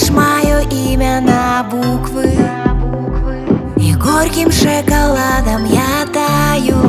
делишь мое имя на буквы, и горьким шоколадом я таю,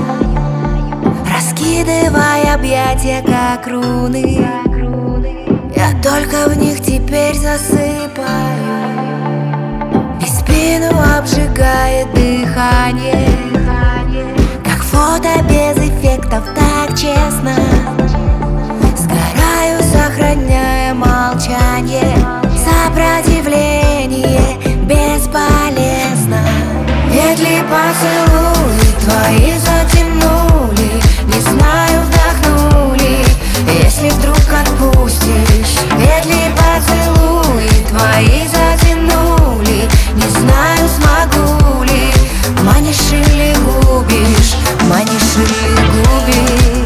раскидывая объятия, как руны. Я только в них теперь засыпаю, и спину обжигает дыхание, как фото без эффектов, так честно. Сгораю, сохраняя молчание. Сопротивление бесполезно. Ведь ли поцелуи твои затянули, не знаю, вдохнули, если вдруг отпустишь. Ведь ли поцелуи твои затянули, не знаю, смогу ли. Манишь или губишь, манишь или губишь.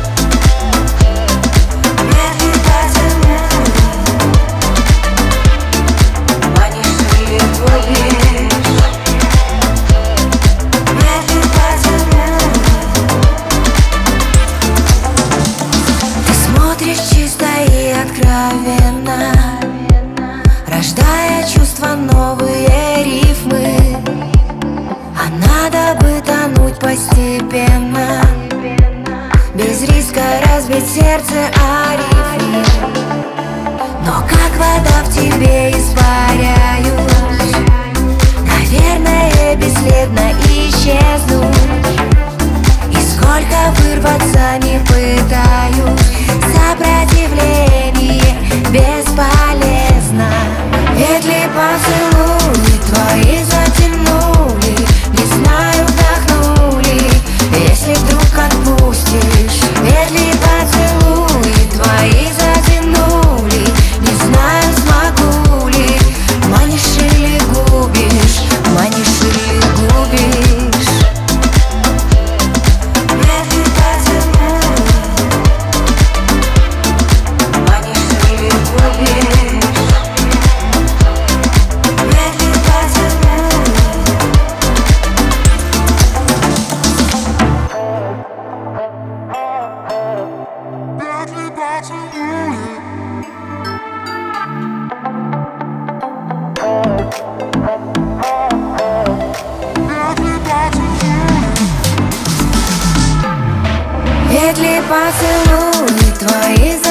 Чисто и откровенно, рождая чувства, новые рифмы. А надо бы тонуть постепенно, без риска разбить сердце о рифмы. Но как вода в тебе испаряюсь, наверное, бесследно исчезнуть. И сколько вырваться не пытаюсь, сопротивление бесполезно. Ведь ли поцелуи твои затянули, не знаю, вдохнули, если вдруг отпустишь. Ведь ли поцелуи твои затянули, не знаю, смогу ли. Манишь или губишь, манишь или губишь. Ведь ли поцелуи твои